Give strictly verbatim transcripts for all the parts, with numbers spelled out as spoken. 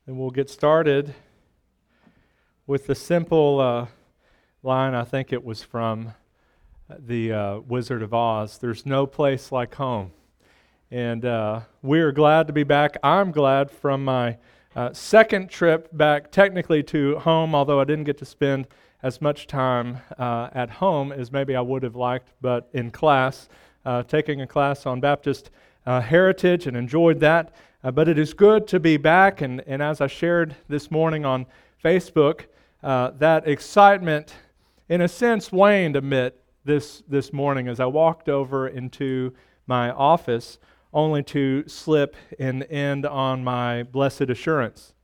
And we'll get started with the simple uh, line, I think it was from the uh, Wizard of Oz, "There's no place like home." And uh, we are glad to be back. I'm glad from my uh, second trip back technically to home, although I didn't get to spend as much time uh, at home as maybe I would have liked, but in class, uh, taking a class on Baptist uh, heritage, and enjoyed that. Uh, but it is good to be back, and, and as I shared this morning on Facebook, uh, that excitement, in a sense, waned a bit this, this morning as I walked over into my office, only to slip and end on my blessed assurance.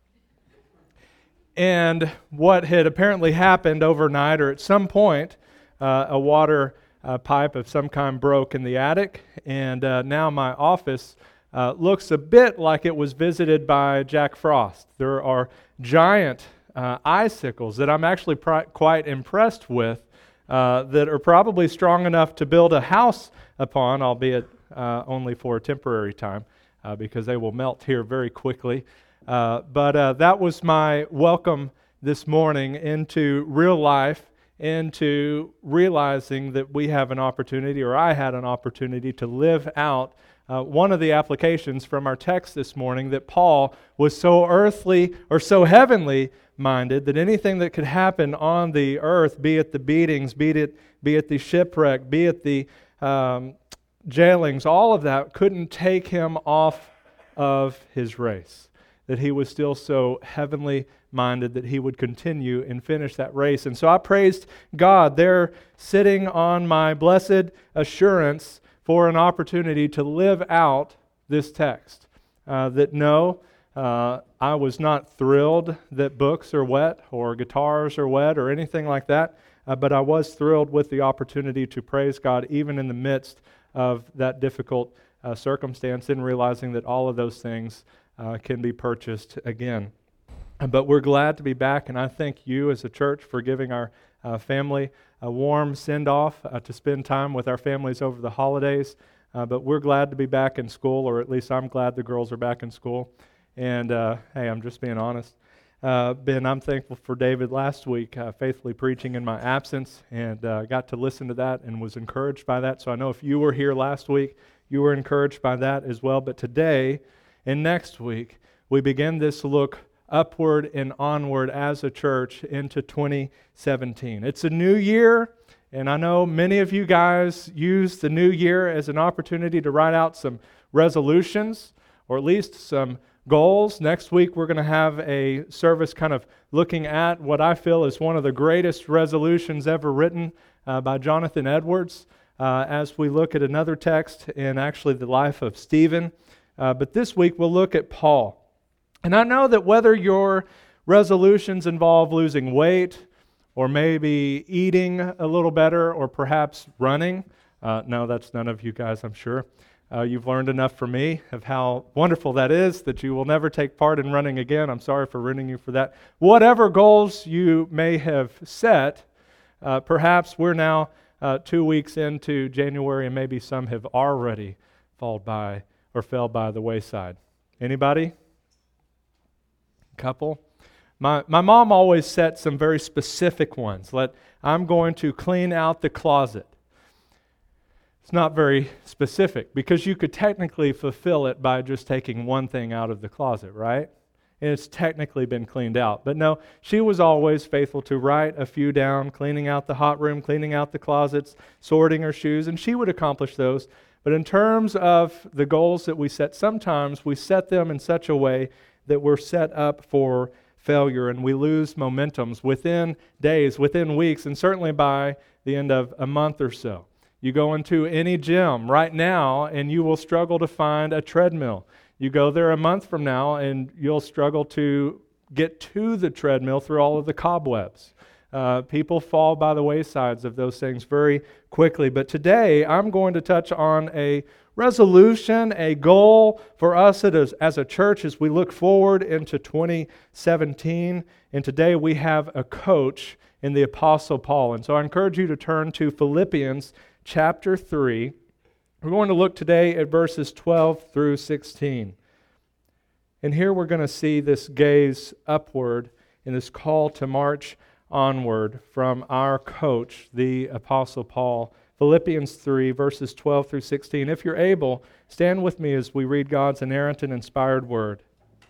And what had apparently happened overnight, or at some point, uh, a water uh, pipe of some kind broke in the attic, and uh, now my office Uh, looks a bit like it was visited by Jack Frost. There are giant uh, icicles that I'm actually pr- quite impressed with uh, that are probably strong enough to build a house upon, albeit uh, only for a temporary time uh, because they will melt here very quickly. Uh, but uh, that was my welcome this morning into real life, into realizing that we have an opportunity, or I had an opportunity, to live out Uh, one of the applications from our text this morning, that Paul was so earthly or so heavenly minded that anything that could happen on the earth, be it the beatings, be it, be it the shipwreck, be it the um, jailings, all of that couldn't take him off of his race. That he was still so heavenly minded that he would continue and finish that race. And so I praised God there, sitting on my blessed assurance, for an opportunity to live out this text. Uh, that no, uh, I was not thrilled that books are wet or guitars are wet or anything like that, uh, but I was thrilled with the opportunity to praise God even in the midst of that difficult uh, circumstance, and realizing that all of those things uh, can be purchased again. But we're glad to be back, and I thank you as a church for giving our uh, family a warm send-off uh, to spend time with our families over the holidays. Uh, but we're glad to be back in school, or at least I'm glad the girls are back in school. And uh, hey, I'm just being honest. Uh, Ben, I'm thankful for David last week uh, faithfully preaching in my absence, and uh, got to listen to that and was encouraged by that. So I know if you were here last week, you were encouraged by that as well. But today and next week, we begin this look upward and onward as a church into twenty seventeen. It's a new year, and I know many of you guys use the new year as an opportunity to write out some resolutions, or at least some goals. Next week we're going to have a service kind of looking at what I feel is one of the greatest resolutions ever written uh, by Jonathan Edwards, uh, as we look at another text in actually the life of Stephen. Uh, but this week we'll look at Paul. And I know that whether your resolutions involve losing weight, or maybe eating a little better, or perhaps running, uh, no, that's none of you guys, I'm sure. Uh, you've learned enough from me of how wonderful that is, that you will never take part in running again. I'm sorry for ruining you for that. Whatever goals you may have set, uh, perhaps we're now uh, two weeks into January, and maybe some have already fallen by or fell by the wayside. Anybody? Couple. My my mom always set some very specific ones. Let I'm going to clean out the closet. It's not very specific, because you could technically fulfill it by just taking one thing out of the closet, right? And it's technically been cleaned out. But no, she was always faithful to write a few down, cleaning out the hot room, cleaning out the closets, sorting her shoes, and she would accomplish those. But in terms of the goals that we set, sometimes we set them in such a way that we're set up for failure, and we lose momentums within days, within weeks, and certainly by the end of a month or so. You go into any gym right now, and you will struggle to find a treadmill. You go there a month from now, and you'll struggle to get to the treadmill through all of the cobwebs. Uh, people fall by the waysides of those things very quickly. But today, I'm going to touch on a resolution, a goal for us as, as a church as we look forward into twenty seventeen. And today we have a coach in the Apostle Paul. And so I encourage you to turn to Philippians chapter three. We're going to look today at verses twelve through sixteen. And here we're going to see this gaze upward and this call to march onward from our coach, the Apostle Paul. Philippians three, verses twelve through sixteen. If you're able, stand with me as we read God's inerrant and inspired word.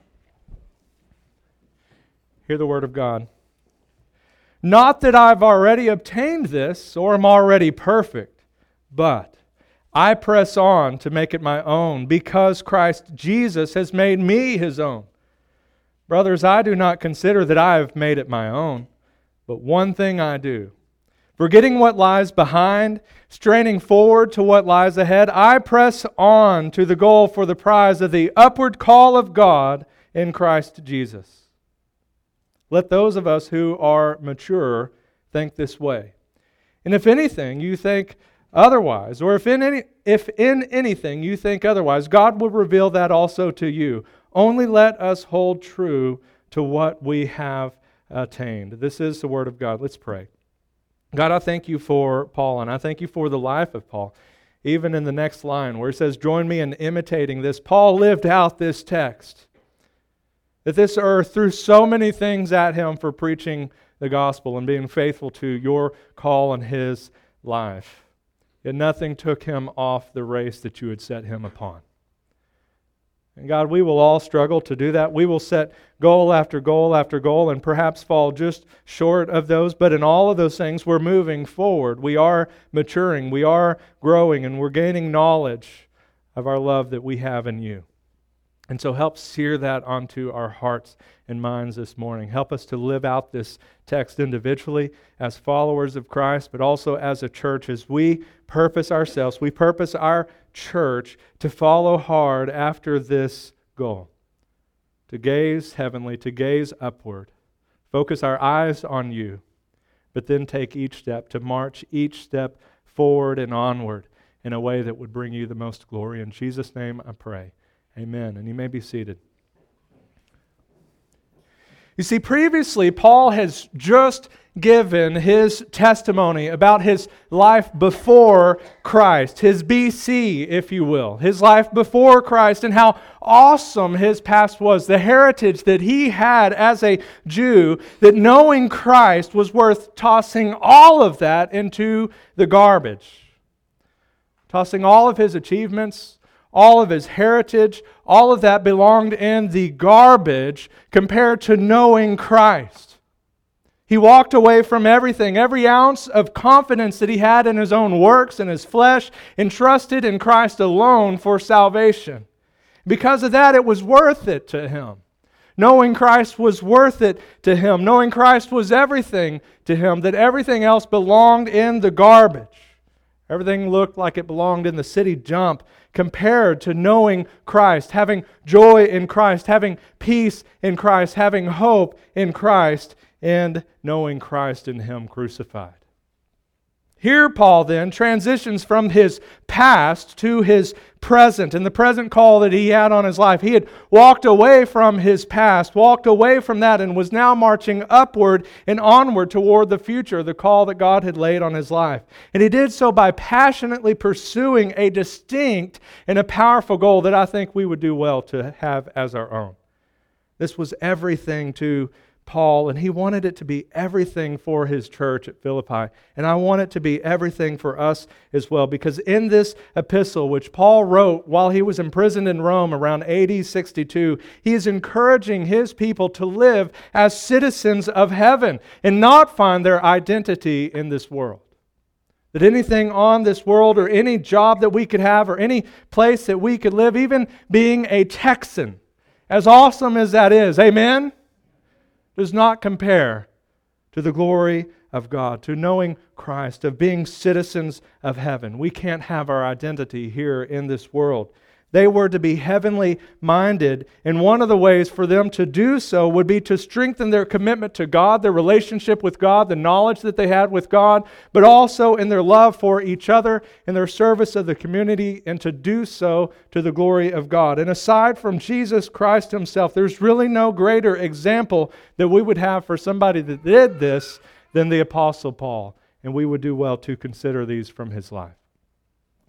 Hear the word of God. Not that I've already obtained this or am already perfect, but I press on to make it my own because Christ Jesus has made me His own. Brothers, I do not consider that I have made it my own, but one thing I do. Forgetting what lies behind, straining forward to what lies ahead, I press on to the goal for the prize of the upward call of God in Christ Jesus. Let those of us who are mature think this way. And if anything you think otherwise, or if in any if in anything you think otherwise, God will reveal that also to you. Only let us hold true to what we have attained. This is the word of God. Let's pray. God, I thank you for Paul, and I thank you for the life of Paul. Even in the next line where it says, join me in imitating this. Paul lived out this text. That this earth threw so many things at him for preaching the gospel and being faithful to your call in his life. Yet nothing took him off the race that you had set him upon. And God, we will all struggle to do that. We will set goal after goal after goal and perhaps fall just short of those. But in all of those things, we're moving forward. We are maturing. We are growing, and we're gaining knowledge of our love that we have in you. And so help sear that onto our hearts and minds this morning. Help us to live out this text individually as followers of Christ, but also as a church as we purpose ourselves, we purpose our church to follow hard after this goal. To gaze heavenly, to gaze upward. Focus our eyes on you, but then take each step to march each step forward and onward in a way that would bring you the most glory. In Jesus' name I pray. Amen. And you may be seated. You see, previously, Paul has just given his testimony about his life before Christ, his B C, if you will, his life before Christ, and how awesome his past was, the heritage that he had as a Jew, that knowing Christ was worth tossing all of that into the garbage. Tossing all of his achievements, all of his heritage, all of that belonged in the garbage compared to knowing Christ. He walked away from everything, every ounce of confidence that he had in his own works and his flesh, and trusted in Christ alone for salvation. Because of that, it was worth it to him. Knowing Christ was worth it to him. Knowing Christ was everything to him, that everything else belonged in the garbage. Everything looked like it belonged in the city dump compared to knowing Christ, having joy in Christ, having peace in Christ, having hope in Christ, and knowing Christ in Him crucified. Here, Paul then transitions from his past to his present and the present call that he had on his life. He had walked away from his past, walked away from that, and was now marching upward and onward toward the future, the call that God had laid on his life. And he did so by passionately pursuing a distinct and a powerful goal that I think we would do well to have as our own. This was everything to Paul, and he wanted it to be everything for his church at Philippi. And I want it to be everything for us as well, because in this epistle, which Paul wrote while he was imprisoned in Rome around A D sixty-two, he is encouraging his people to live as citizens of heaven and not find their identity in this world. That anything on this world or any job that we could have or any place that we could live, even being a Texan, as awesome as that is, amen? Does not compare to the glory of God, to knowing Christ, of being citizens of heaven. We can't have our identity here in this world. They were to be heavenly minded, and one of the ways for them to do so would be to strengthen their commitment to God, their relationship with God, the knowledge that they had with God, but also in their love for each other, in their service of the community, and to do so to the glory of God. And aside from Jesus Christ Himself, there's really no greater example that we would have for somebody that did this than the Apostle Paul, and we would do well to consider these from his life.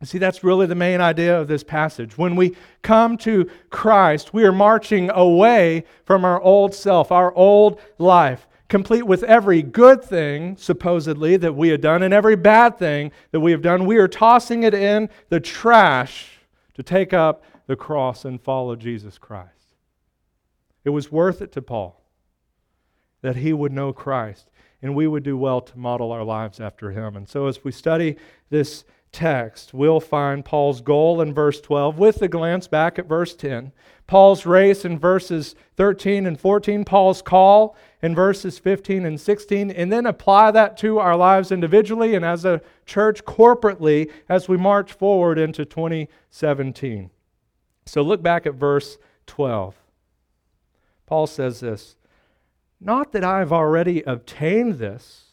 See, that's really the main idea of this passage. When we come to Christ, we are marching away from our old self, our old life, complete with every good thing, supposedly, that we had done, and every bad thing that we have done. We are tossing it in the trash to take up the cross and follow Jesus Christ. It was worth it to Paul that he would know Christ, and we would do well to model our lives after him. And so as we study this text, we'll find Paul's goal in verse twelve with a glance back at verse ten, Paul's race in verses thirteen and fourteen, Paul's call in verses fifteen and sixteen, and then apply that to our lives individually and as a church corporately as we march forward into twenty seventeen. So look back at verse twelve. Paul says this, "Not that I have already obtained this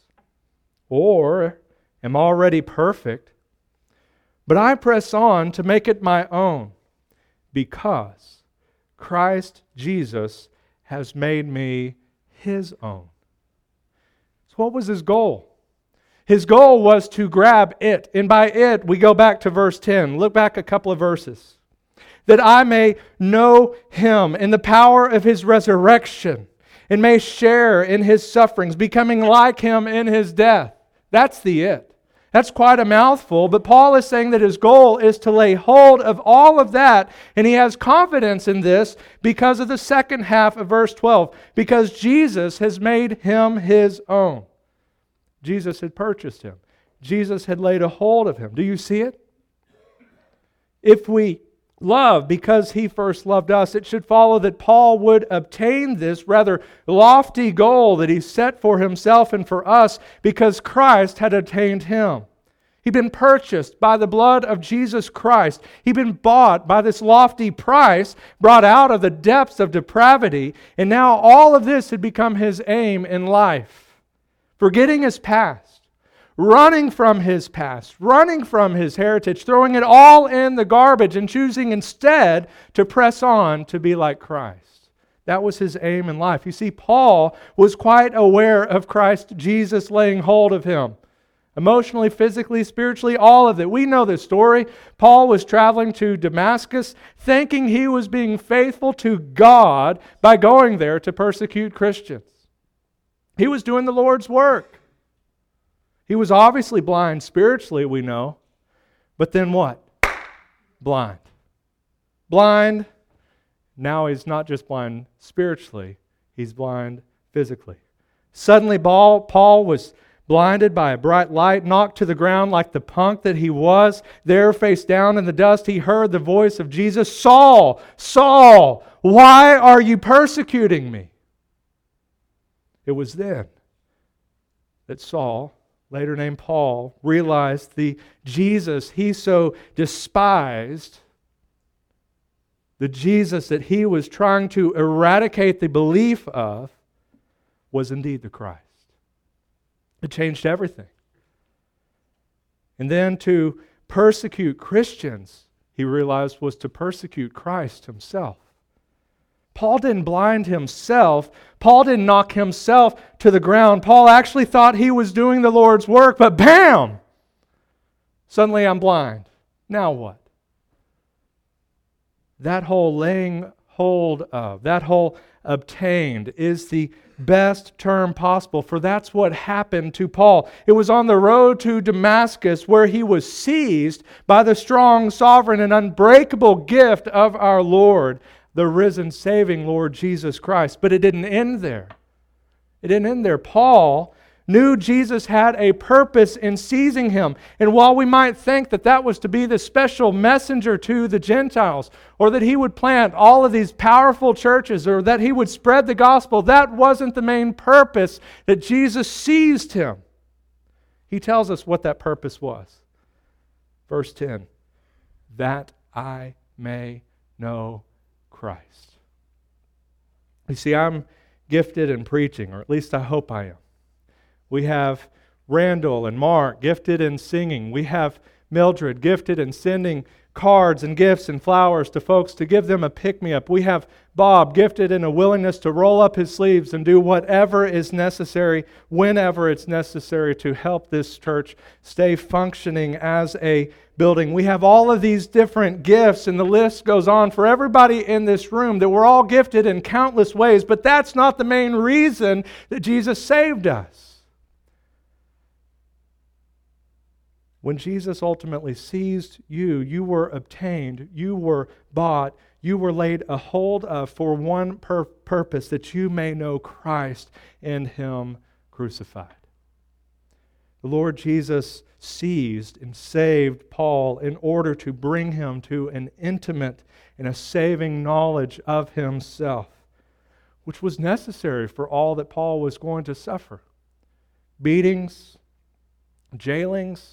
or am already perfect, but I press on to make it my own, because Christ Jesus has made me His own." So what was his goal? His goal was to grab it. And by it, we go back to verse ten. Look back a couple of verses. "That I may know Him in the power of His resurrection, and may share in His sufferings, becoming like Him in His death." That's the it. That's quite a mouthful, but Paul is saying that his goal is to lay hold of all of that, and he has confidence in this because of the second half of verse twelve, because Jesus has made him his own. Jesus had purchased him. Jesus had laid a hold of him. Do you see it? If we love because he first loved us, it should follow that Paul would obtain this rather lofty goal that he set for himself and for us because Christ had attained him. He'd been purchased by the blood of Jesus Christ. He'd been bought by this lofty price, brought out of the depths of depravity, and now all of this had become his aim in life. Forgetting his past, running from his past, running from his heritage, throwing it all in the garbage and choosing instead to press on to be like Christ. That was his aim in life. You see, Paul was quite aware of Christ Jesus laying hold of him. Emotionally, physically, spiritually, all of it. We know this story. Paul was traveling to Damascus thinking he was being faithful to God by going there to persecute Christians. He was doing the Lord's work. He was obviously blind spiritually, we know. But then what? Blind. Blind. Now he's not just blind spiritually, he's blind physically. Suddenly Paul, Paul was blinded by a bright light, knocked to the ground like the punk that he was. There, face down in the dust, he heard the voice of Jesus, "Saul, Saul, why are you persecuting me?" It was then that Saul, later named Paul, realized the Jesus he so despised, the Jesus that he was trying to eradicate the belief of, was indeed the Christ. It changed everything. And then to persecute Christians, he realized, was to persecute Christ himself. Paul didn't blind himself. Paul didn't knock himself to the ground. Paul actually thought he was doing the Lord's work, but bam! Suddenly I'm blind. Now what? That whole laying hold of, that whole obtained is the best term possible, for that's what happened to Paul. It was on the road to Damascus where he was seized by the strong, sovereign, and unbreakable gift of our Lord, the risen, saving Lord Jesus Christ. But it didn't end there. It didn't end there. Paul knew Jesus had a purpose in seizing him. And while we might think that that was to be the special messenger to the Gentiles, or that he would plant all of these powerful churches, or that he would spread the gospel, that wasn't the main purpose that Jesus seized him. He tells us what that purpose was. Verse ten, "That I may know Christ." You see, I'm gifted in preaching, or at least I hope I am. We have Randall and Mark gifted in singing. We have Mildred gifted in sending cards and gifts and flowers to folks to give them a pick-me-up. We have Bob gifted in a willingness to roll up his sleeves and do whatever is necessary, whenever it's necessary, to help this church stay functioning as a building. We have all of these different gifts, and the list goes on for everybody in this room, that we're all gifted in countless ways, but that's not the main reason that Jesus saved us. When Jesus ultimately seized you, you were obtained, you were bought, you were laid a hold of for one pur- purpose, that you may know Christ and Him crucified. The Lord Jesus seized and saved Paul in order to bring him to an intimate and a saving knowledge of himself, which was necessary for all that Paul was going to suffer. Beatings, jailings,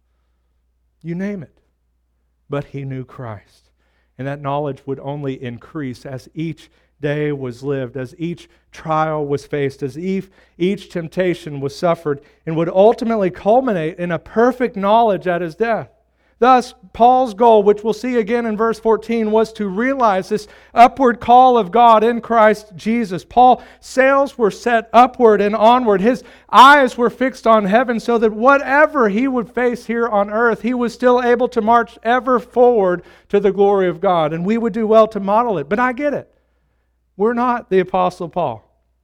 you name it. But he knew Christ. And that knowledge would only increase as each day was lived, as each trial was faced, as each, each temptation was suffered, and would ultimately culminate in a perfect knowledge at his death. Thus, Paul's goal, which we'll see again in verse fourteen, was to realize this upward call of God in Christ Jesus. Paul's sails were set upward and onward. His eyes were fixed on heaven so that whatever he would face here on earth, he was still able to march ever forward to the glory of God. And we would do well to model it. But I get it. We're not the Apostle Paul.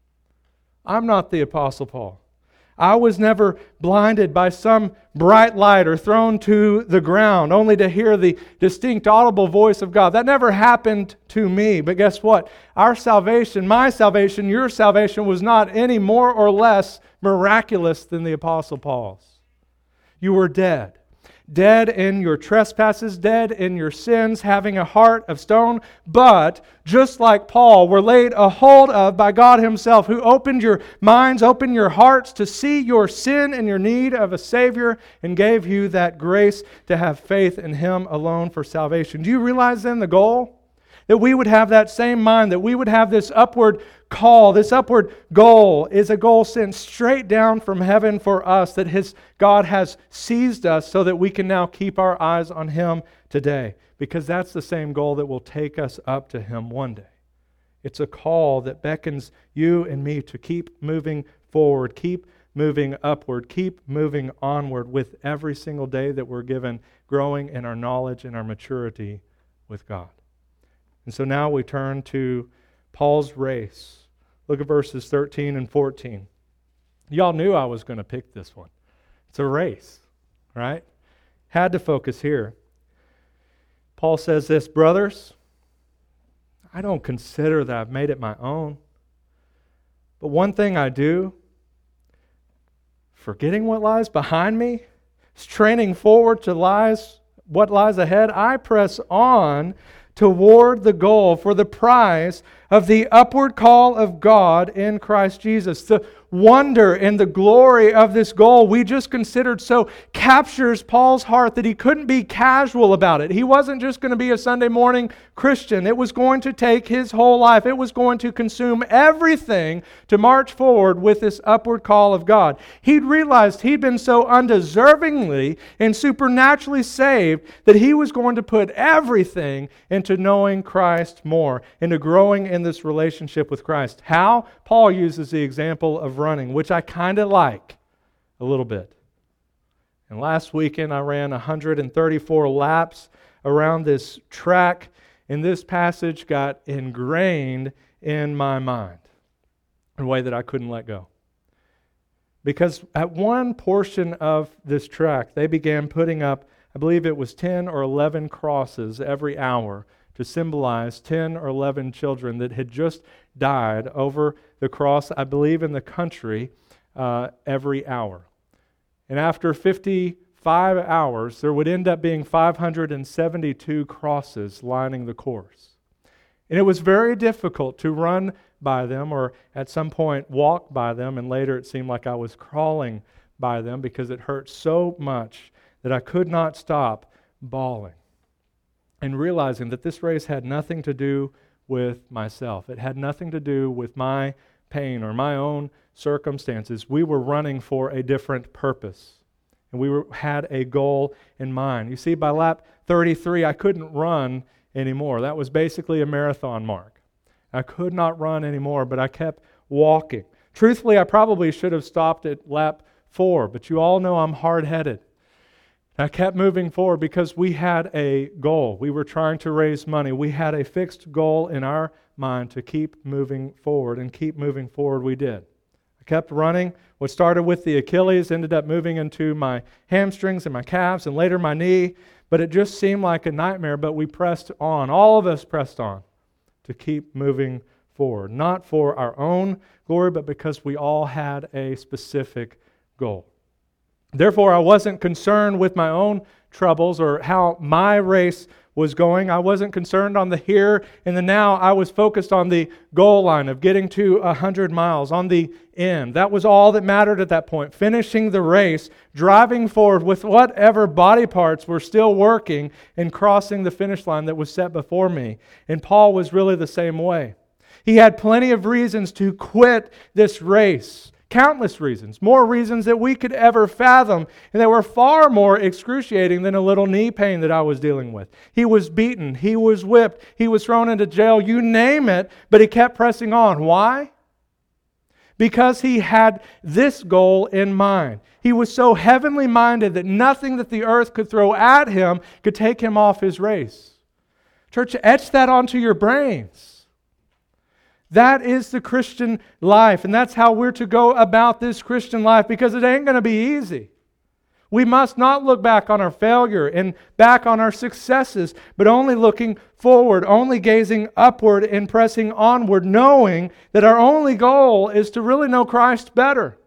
I'm not the Apostle Paul. I was never blinded by some bright light or thrown to the ground only to hear the distinct audible voice of God. That never happened to me. But guess what? Our salvation, my salvation, your salvation was not any more or less miraculous than the Apostle Paul's. You were dead. Dead in your trespasses, dead in your sins, having a heart of stone, but just like Paul, were laid a hold of by God Himself, who opened your minds, opened your hearts to see your sin and your need of a Savior, and gave you that grace to have faith in Him alone for salvation. Do you realize then the goal? That we would have that same mind, that we would have this upward call, this upward goal is a goal sent straight down from heaven for us, that His God has seized us so that we can now keep our eyes on Him today. Because that's the same goal that will take us up to Him one day. It's a call that beckons you and me to keep moving forward, keep moving upward, keep moving onward with every single day that we're given, growing in our knowledge and our maturity with God. And so now we turn to Paul's race. Look at verses thirteen and fourteen. Y'all knew I was going to pick this one. It's a race, right? Had to focus here. Paul says this, brothers, I don't consider that I've made it my own. But one thing I do, forgetting what lies behind me, straining forward to lies, what lies ahead, I press on toward the goal for the prize of the upward call of God in Christ Jesus. The wonder and the glory of this goal we just considered so captures Paul's heart that he couldn't be casual about it. He wasn't just going to be a Sunday morning Christian. It was going to take his whole life. It was going to consume everything to march forward with this upward call of God. He'd realized he'd been so undeservingly and supernaturally saved that he was going to put everything into knowing Christ more, into growing in this relationship with Christ. How? Paul uses the example of running, which I kind of like a little bit. And last weekend I ran one hundred thirty-four laps around this track, and this passage got ingrained in my mind in a way that I couldn't let go. Because at one portion of this track, they began putting up, I believe it was ten or eleven crosses every hour to symbolize ten or eleven children that had just died over the cross, I believe in the country, uh, every hour. And after fifty-five hours, there would end up being five hundred seventy-two crosses lining the course. And it was very difficult to run by them, or at some point walk by them, and later it seemed like I was crawling by them because it hurt so much that I could not stop bawling. And realizing that this race had nothing to do with myself. It had nothing to do with my pain or my own circumstances. We were running for a different purpose. and we were, had a goal in mind. You see, by lap thirty-three, I couldn't run anymore. That was basically a marathon mark. I could not run anymore, but I kept walking. Truthfully, I probably should have stopped at lap four, but you all know I'm hard-headed. I kept moving forward because we had a goal. We were trying to raise money. We had a fixed goal in our mind to keep moving forward, and keep moving forward we did. I kept running. What started with the Achilles ended up moving into my hamstrings and my calves and later my knee, but it just seemed like a nightmare, but we pressed on. All of us pressed on to keep moving forward, not for our own glory, but because we all had a specific goal. Therefore, I wasn't concerned with my own troubles or how my race was going. I wasn't concerned on the here and the now. I was focused on the goal line of getting to one hundred miles, on the end. That was all that mattered at that point. Finishing the race, driving forward with whatever body parts were still working, and crossing the finish line that was set before me. And Paul was really the same way. He had plenty of reasons to quit this race. Countless reasons, more reasons that we could ever fathom, and that were far more excruciating than a little knee pain that I was dealing with. He was beaten, he was whipped, he was thrown into jail, you name it, but he kept pressing on. Why? Because he had this goal in mind. He was so heavenly minded that nothing that the earth could throw at him could take him off his race. Church, etch that onto your brains. That is the Christian life, and that's how we're to go about this Christian life, because it ain't going to be easy. We must not look back on our failure and back on our successes, but only looking forward, only gazing upward and pressing onward, knowing that our only goal is to really know Christ better.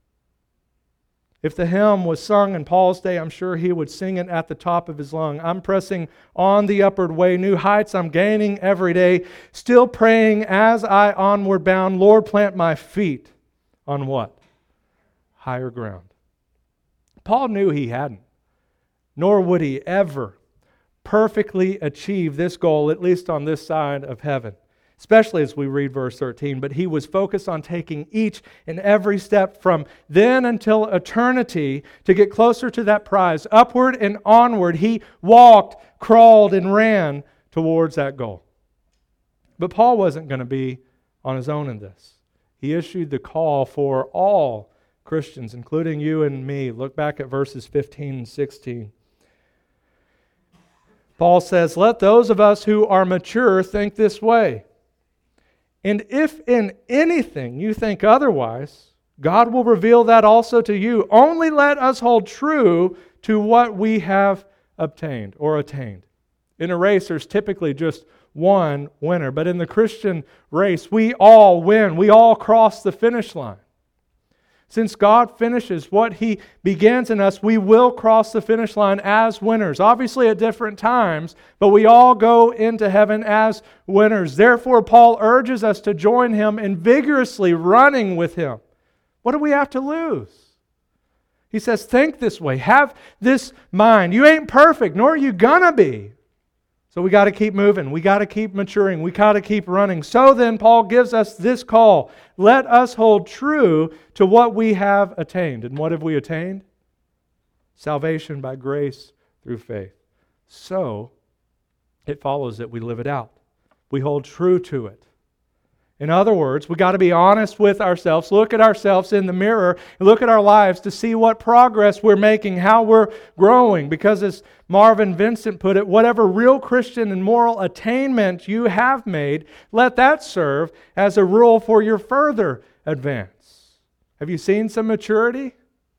If the hymn was sung in Paul's day, I'm sure he would sing it at the top of his lung. I'm pressing on the upward way, new heights I'm gaining every day, still praying as I onward bound, Lord, plant my feet on what? Higher ground. Paul knew he hadn't, nor would he ever perfectly achieve this goal, at least on this side of heaven. Especially as we read verse thirteen, but he was focused on taking each and every step from then until eternity to get closer to that prize. Upward and onward, he walked, crawled, and ran towards that goal. But Paul wasn't going to be on his own in this. He issued the call for all Christians, including you and me. Look back at verses fifteen and sixteen. Paul says, "Let those of us who are mature think this way. And if in anything you think otherwise, God will reveal that also to you. Only let us hold true to what we have obtained or attained." In a race, there's typically just one winner. But in the Christian race, we all win. We all cross the finish line. Since God finishes what He begins in us, we will cross the finish line as winners. Obviously at different times, but we all go into heaven as winners. Therefore, Paul urges us to join him in vigorously running with him. What do we have to lose? He says, think this way. Have this mind. You ain't perfect, nor are you gonna be. So we got to keep moving. We got to keep maturing. We got to keep running. So then, Paul gives us this call. Let us hold true to what we have attained. And what have we attained? Salvation by grace through faith. So, it follows that we live it out. We hold true to it. In other words, we got to be honest with ourselves, look at ourselves in the mirror, and look at our lives to see what progress we're making, how we're growing. Because as Marvin Vincent put it, whatever real Christian and moral attainment you have made, let that serve as a rule for your further advance. Have you seen some maturity?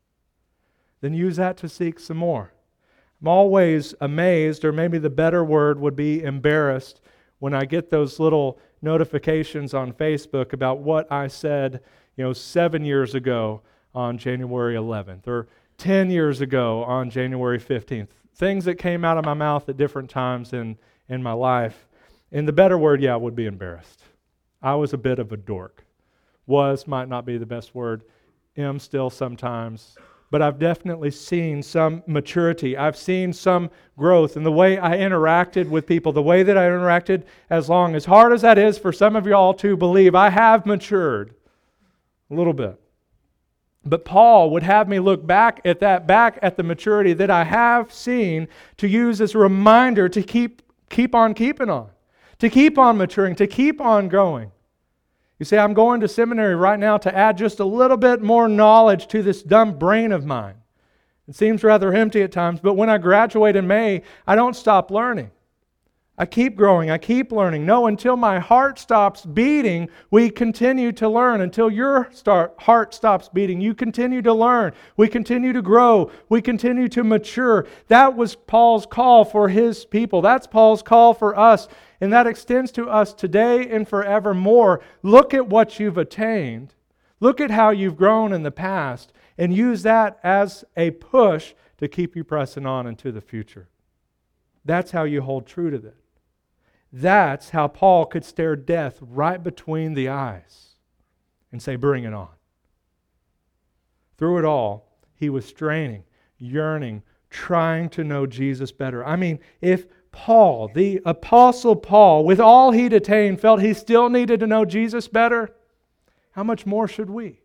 Then use that to seek some more. I'm always amazed, or maybe the better word would be embarrassed, when I get those little notifications on Facebook about what I said, you know, seven years ago on January eleventh, or ten years ago on January fifteenth. Things that came out of my mouth at different times in, in my life. And the better word, yeah, would be embarrassed. I was a bit of a dork. Was might not be the best word. Am still sometimes. But I've definitely seen some maturity. I've seen some growth in the way I interacted with people, the way that I interacted as long. As hard as that is for some of y'all to believe, I have matured a little bit. But Paul would have me look back at that, back at the maturity that I have seen, to use as a reminder to keep keep on keeping on, to keep on maturing, to keep on growing. You see, I'm going to seminary right now to add just a little bit more knowledge to this dumb brain of mine. It seems rather empty at times, but when I graduate in May, I don't stop learning. I keep growing, I keep learning. No, until my heart stops beating, we continue to learn. Until your start, heart stops beating, you continue to learn. We continue to grow. We continue to mature. That was Paul's call for his people. That's Paul's call for us. And that extends to us today and forevermore. Look at what you've attained. Look at how you've grown in the past, and use that as a push to keep you pressing on into the future. That's how you hold true to this. That's how Paul could stare death right between the eyes and say, bring it on. Through it all, he was straining, yearning, trying to know Jesus better. I mean, if Paul, the Apostle Paul, with all he'd attained, felt he still needed to know Jesus better, how much more should we?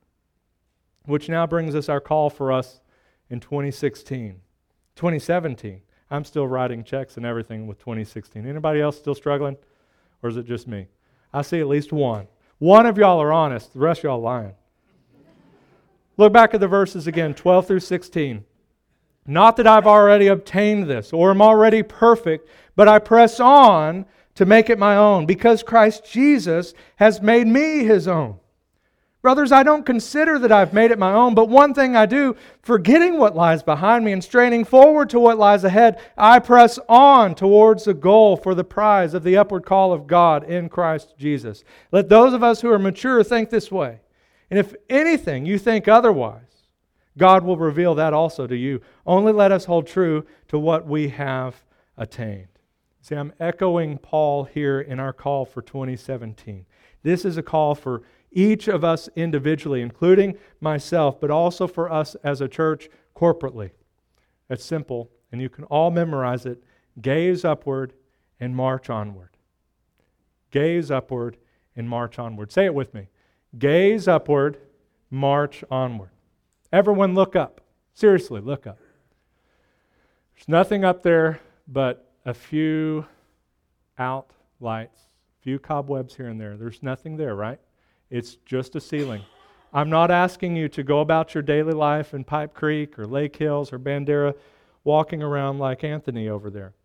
Which now brings us our call for us in twenty sixteen, twenty seventeen. I'm still writing checks and everything with twenty sixteen. Anybody else still struggling? Or is it just me? I see at least one. One of y'all are honest. The rest of y'all lying. Look back at the verses again, twelve through sixteen. Not that I've already obtained this or am already perfect, but I press on to make it my own, because Christ Jesus has made me His own. Brothers, I don't consider that I've made it my own, but one thing I do, forgetting what lies behind me and straining forward to what lies ahead, I press on towards the goal for the prize of the upward call of God in Christ Jesus. Let those of us who are mature think this way. And if anything you think otherwise, God will reveal that also to you. Only let us hold true to what we have attained. See, I'm echoing Paul here in our call for twenty seventeen. This is a call for each of us individually, including myself, but also for us as a church corporately. It's simple, and you can all memorize it. Gaze upward and march onward. Gaze upward and march onward. Say it with me. Gaze upward, march onward. Everyone look up. Seriously, look up. There's nothing up there but a few out lights, a few cobwebs here and there. There's nothing there, right? It's just a ceiling. I'm not asking you to go about your daily life in Pipe Creek or Lake Hills or Bandera walking around like Anthony over there.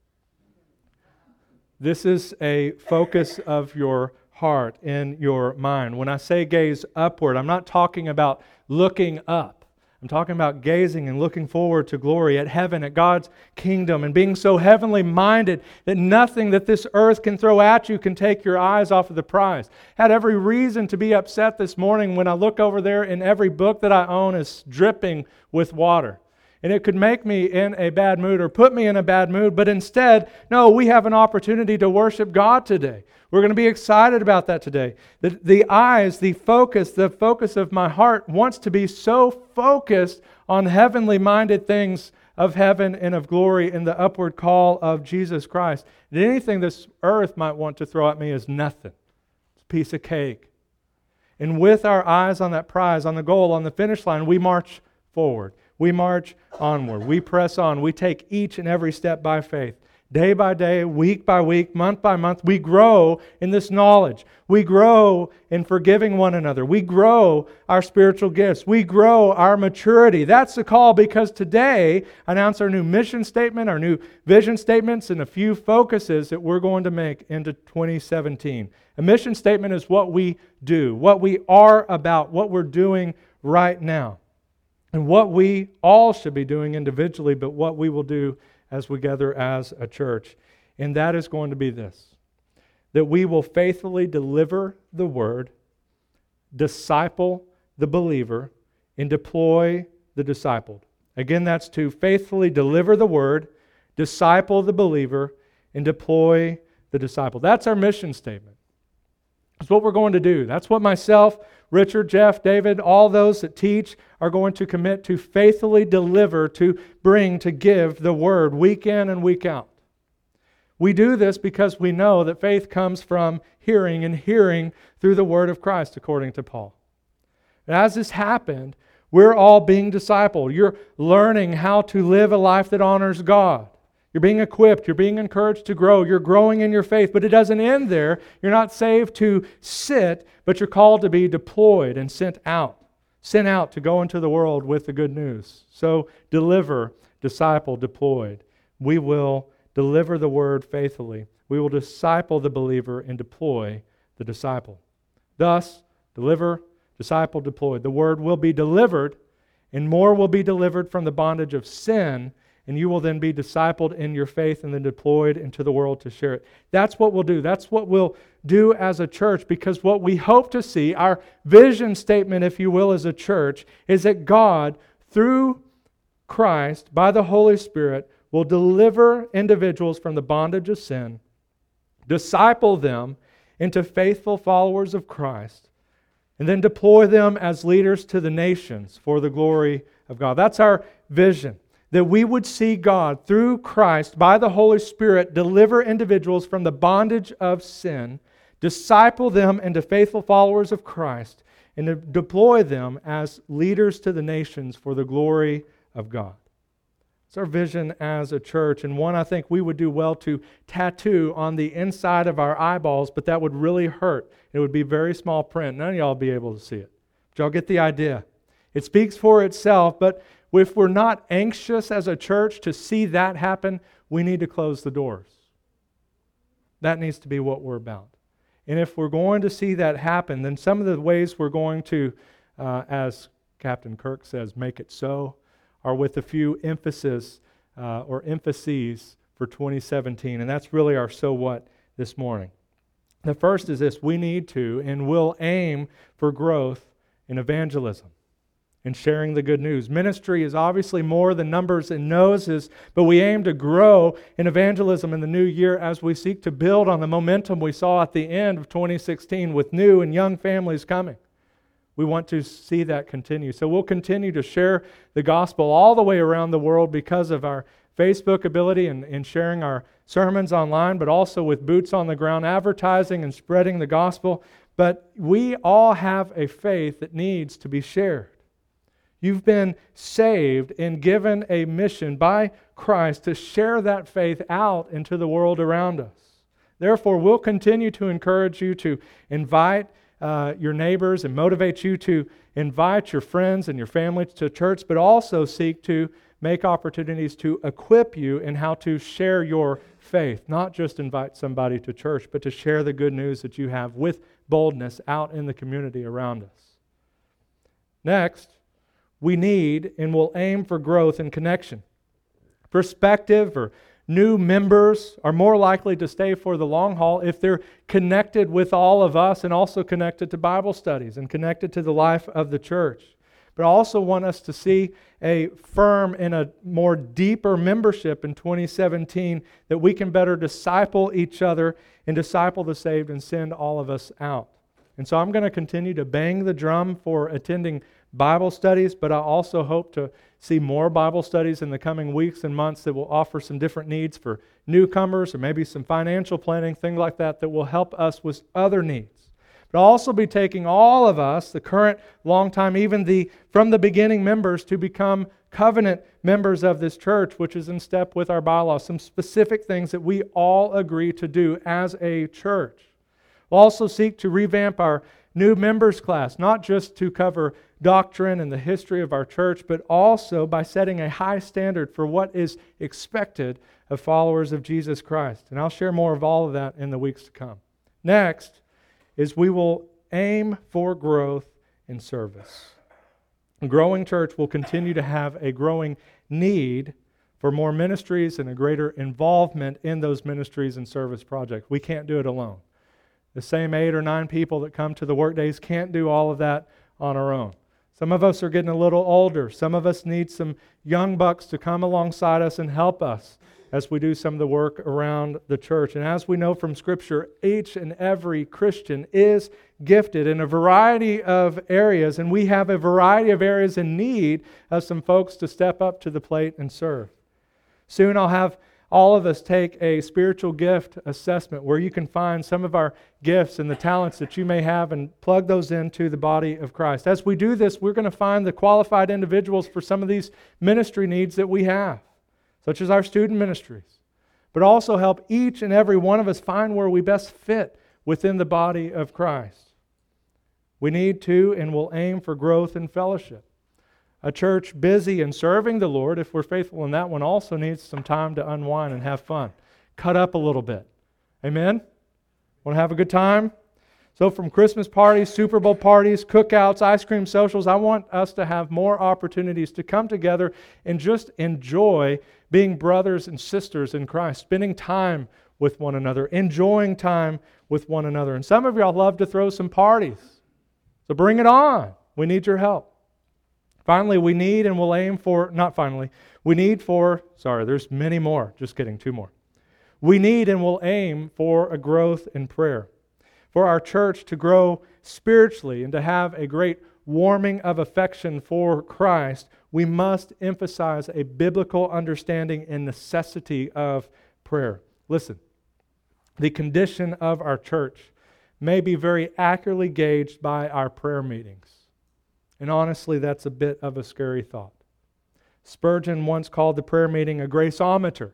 This is a focus of your heart and your mind. When I say gaze upward, I'm not talking about looking up. I'm talking about gazing and looking forward to glory, at heaven, at God's kingdom, and being so heavenly minded that nothing that this earth can throw at you can take your eyes off of the prize. Had every reason to be upset this morning when I look over there and every book that I own is dripping with water. And it could make me in a bad mood or put me in a bad mood, but instead, no, we have an opportunity to worship God today. We're going to be excited about that today. The, the eyes, the focus, the focus of my heart wants to be so focused on heavenly minded things of heaven and of glory and the upward call of Jesus Christ, that anything this earth might want to throw at me is nothing. It's a piece of cake. And with our eyes on that prize, on the goal, on the finish line, we march forward. We march onward. We press on. We take each and every step by faith. Day by day, week by week, month by month, we grow in this knowledge. We grow in forgiving one another. We grow our spiritual gifts. We grow our maturity. That's the call, because today I announce our new mission statement, our new vision statements, and a few focuses that we're going to make into twenty seventeen. A mission statement is what we do, what we are about, what we're doing right now, and what we all should be doing individually, but what we will do as we gather as a church. And that is going to be this: that we will faithfully deliver the word, disciple the believer, and deploy the discipled. Again, that's to faithfully deliver the word, disciple the believer, and deploy the disciple. That's our mission statement. That's what we're going to do. That's what myself, Richard, Jeff, David, all those that teach are going to commit to faithfully deliver, to bring, to give the word week in and week out. We do this because we know that faith comes from hearing, and hearing through the word of Christ, according to Paul. And as this happened, We're all being discipled. You're learning how to live a life that honors God. You're being equipped. You're being encouraged to grow. You're growing in your faith. But it doesn't end there. You're not saved to sit, but you're called to be deployed and sent out. Sent out to go into the world with the good news. So deliver, disciple, deployed. We will deliver the word faithfully. We will disciple the believer and deploy the disciple. Thus, deliver, disciple, deployed. The word will be delivered, and more will be delivered from the bondage of sin, and you will then be discipled in your faith and then deployed into the world to share it. That's what we'll do. That's what we'll do as a church, because what we hope to see, our vision statement, if you will, as a church, is that God, through Christ, by the Holy Spirit, will deliver individuals from the bondage of sin, disciple them into faithful followers of Christ, and then deploy them as leaders to the nations for the glory of God. That's our vision, that we would see God, through Christ, by the Holy Spirit, deliver individuals from the bondage of sin, disciple them into faithful followers of Christ, and to deploy them as leaders to the nations for the glory of God. It's our vision as a church, and one I think we would do well to tattoo on the inside of our eyeballs, but that would really hurt. It would be very small print. None of y'all would be able to see it. But y'all get the idea. It speaks for itself, but if we're not anxious as a church to see that happen, we need to close the doors. That needs to be what we're about. And if we're going to see that happen, then some of the ways we're going to, uh, as Captain Kirk says, make it so, are with a few emphasis uh, or emphases for twenty seventeen. And that's really our so what this morning. The first is this: we need to and will aim for growth in evangelism and sharing the good news. Ministry is obviously more than numbers and noses, but we aim to grow in evangelism in the new year as we seek to build on the momentum we saw at the end of twenty sixteen with new and young families coming. We want to see that continue. So we'll continue to share the gospel all the way around the world because of our Facebook ability and, and sharing our sermons online, but also with boots on the ground, advertising and spreading the gospel. But we all have a faith that needs to be shared. You've been saved and given a mission by Christ to share that faith out into the world around us. Therefore, we'll continue to encourage you to invite uh, your neighbors and motivate you to invite your friends and your family to church, but also seek to make opportunities to equip you in how to share your faith. Not just invite somebody to church, but to share the good news that you have with boldness out in the community around us. Next, we need and will aim for growth and connection. Prospective or new members are more likely to stay for the long haul if they're connected with all of us and also connected to Bible studies and connected to the life of the church. But I also want us to see a firm and a more deeper membership in twenty seventeen, that we can better disciple each other and disciple the saved and send all of us out. And so I'm going to continue to bang the drum for attending Bible studies, but I also hope to see more Bible studies in the coming weeks and months that will offer some different needs for newcomers, or maybe some financial planning, things like that, that will help us with other needs. But I'll also be taking all of us, the current, long time, even the from the beginning members, to become covenant members of this church, which is in step with our bylaws, some specific things that we all agree to do as a church. We'll also seek to revamp our new members class, not just to cover doctrine and the history of our church, but also by setting a high standard for what is expected of followers of Jesus Christ. And I'll share more of all of that in the weeks to come. Next is we will aim for growth in service. A growing church will continue to have a growing need for more ministries and a greater involvement in those ministries and service projects. We can't do it alone. The same eight or nine people that come to the work days can't do all of that on our own. Some of us are getting a little older. Some of us need some young bucks to come alongside us and help us as we do some of the work around the church. And as we know from Scripture, each and every Christian is gifted in a variety of areas, and we have a variety of areas in need of some folks to step up to the plate and serve. Soon I'll have all of us take a spiritual gift assessment where you can find some of our gifts and the talents that you may have and plug those into the body of Christ. As we do this, we're going to find the qualified individuals for some of these ministry needs that we have, such as our student ministries, but also help each and every one of us find where we best fit within the body of Christ. We need to and will aim for growth and fellowship. A church busy in serving the Lord, if we're faithful in that one, also needs some time to unwind and have fun. Cut up a little bit. Amen? Want to have a good time? So from Christmas parties, Super Bowl parties, cookouts, ice cream socials, I want us to have more opportunities to come together and just enjoy being brothers and sisters in Christ, spending time with one another, enjoying time with one another. And some of y'all love to throw some parties. So bring it on. We need your help. Finally, we need and will aim for, not finally, we need for, sorry, there's many more, just kidding, two more. We need and will aim for a growth in prayer. For our church to grow spiritually and to have a great warming of affection for Christ, we must emphasize a biblical understanding and necessity of prayer. Listen, the condition of our church may be very accurately gauged by our prayer meetings. And honestly, that's a bit of a scary thought. Spurgeon once called the prayer meeting a graceometer.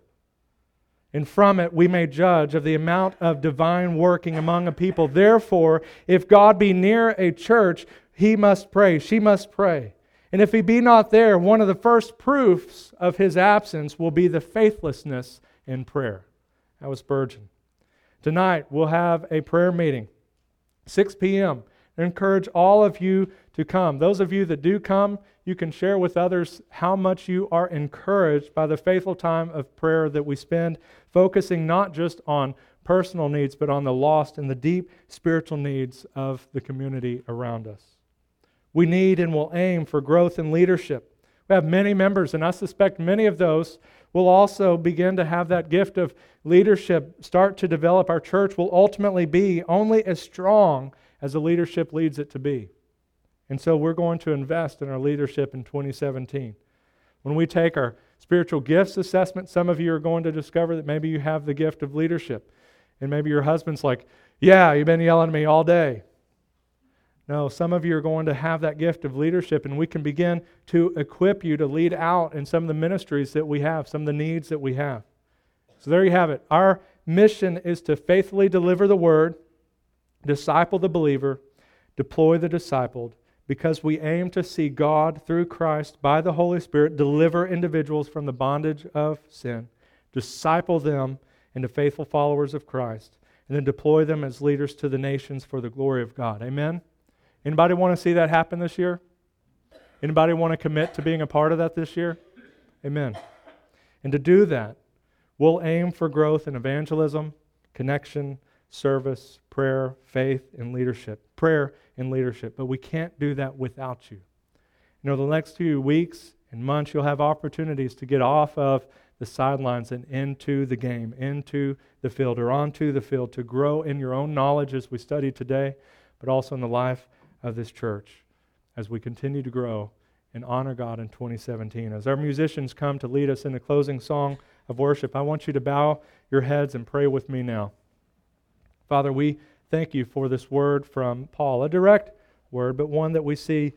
And from it we may judge of the amount of divine working among a people. Therefore, if God be near a church, he must pray, she must pray. And if he be not there, one of the first proofs of his absence will be the faithlessness in prayer. That was Spurgeon. Tonight we'll have a prayer meeting, six p.m. I encourage all of you to come. Those of you that do come, you can share with others how much you are encouraged by the faithful time of prayer that we spend, focusing not just on personal needs, but on the lost and the deep spiritual needs of the community around us. We need and will aim for growth in leadership. We have many members, and I suspect many of those will also begin to have that gift of leadership start to develop. Our church will ultimately be only as strong as the leadership leads it to be. And so we're going to invest in our leadership in twenty seventeen. When we take our spiritual gifts assessment, some of you are going to discover that maybe you have the gift of leadership. And maybe your husband's like, yeah, you've been yelling at me all day. No, some of you are going to have that gift of leadership, and we can begin to equip you to lead out in some of the ministries that we have, some of the needs that we have. So there you have it. Our mission is to faithfully deliver the word, disciple the believer, deploy the discipled, because we aim to see God through Christ by the Holy Spirit deliver individuals from the bondage of sin, disciple them into faithful followers of Christ, and then deploy them as leaders to the nations for the glory of God. Amen? Anybody want to see that happen this year? Anybody want to commit to being a part of that this year? Amen. And to do that, we'll aim for growth in evangelism, connection, service, prayer, faith, and leadership. Prayer and leadership. But we can't do that without you. You know, the next few weeks and months, you'll have opportunities to get off of the sidelines and into the game, into the field, or onto the field to grow in your own knowledge as we study today, but also in the life of this church as we continue to grow and honor God in twenty seventeen. As our musicians come to lead us in the closing song of worship, I want you to bow your heads and pray with me now. Father, we thank you for this word from Paul, a direct word, but one that we see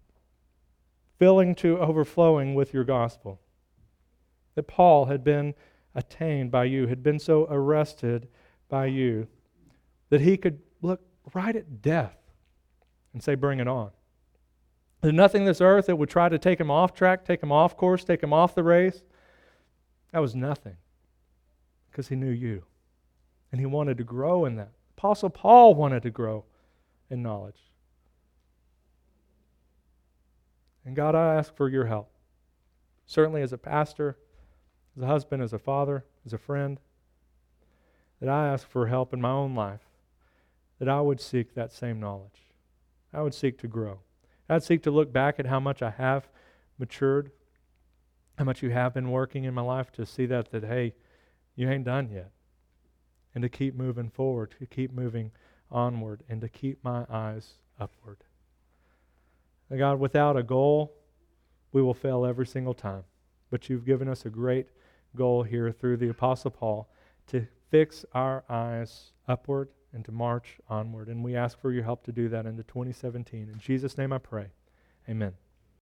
filling to overflowing with your gospel. That Paul had been attained by you, had been so arrested by you, that he could look right at death and say, bring it on. There's nothing in this earth that would try to take him off track, take him off course, take him off the race. That was nothing, because he knew you. And he wanted to grow in that. Apostle Paul wanted to grow in knowledge. And God, I ask for your help. Certainly as a pastor, as a husband, as a father, as a friend, that I ask for help in my own life, that I would seek that same knowledge. I would seek to grow. I'd seek to look back at how much I have matured, how much you have been working in my life, to see that, that hey, you ain't done yet. And to keep moving forward, to keep moving onward, and to keep my eyes upward. And God, without a goal, we will fail every single time. But you've given us a great goal here through the Apostle Paul, to fix our eyes upward and to march onward. And we ask for your help to do that into twenty seventeen. In Jesus' name I pray. Amen.